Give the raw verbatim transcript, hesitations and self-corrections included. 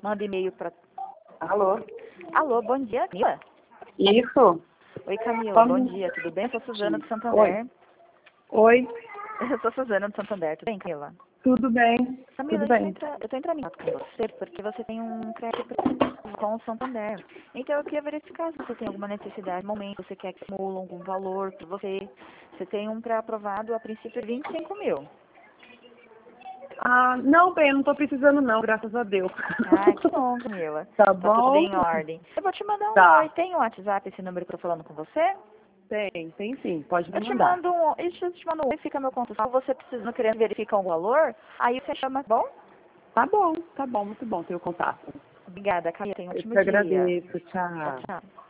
manda e-mail para... Alô? Alô, bom dia, Camila? Isso. Oi, Camila, Como... bom dia, tudo bem? Eu sou Suzana do Santander. Oi. Oi. Eu sou Suzana do Santander, tudo bem, Camila? Tudo bem. Camila, Tudo eu tô bem. entra- eu tô entrando em contato com você porque você tem um crédito com o Santander. Então eu queria verificar se você tem alguma necessidade no momento, você quer que simule algum valor para você. Você tem um pré-aprovado a princípio de vinte e cinco mil. Ah, não, bem, eu não tô precisando não, graças a Deus. Ah, que bom, Camila. Tá Tá tudo bom? em ordem. Eu vou te mandar um Tá. oi. Tem o WhatsApp, esse número que eu tô falando com você? Tem, tem sim, pode me Eu te mandar. mando um, eu te te mando um oi, fica meu contato. Se você precisando, querendo verificar um valor, aí você chama, tá bom? Tá bom, tá bom, muito bom ter o contato. Obrigada, Camila. Tenha um Eu ótimo te dia. agradeço, Tchau, tchau. tchau.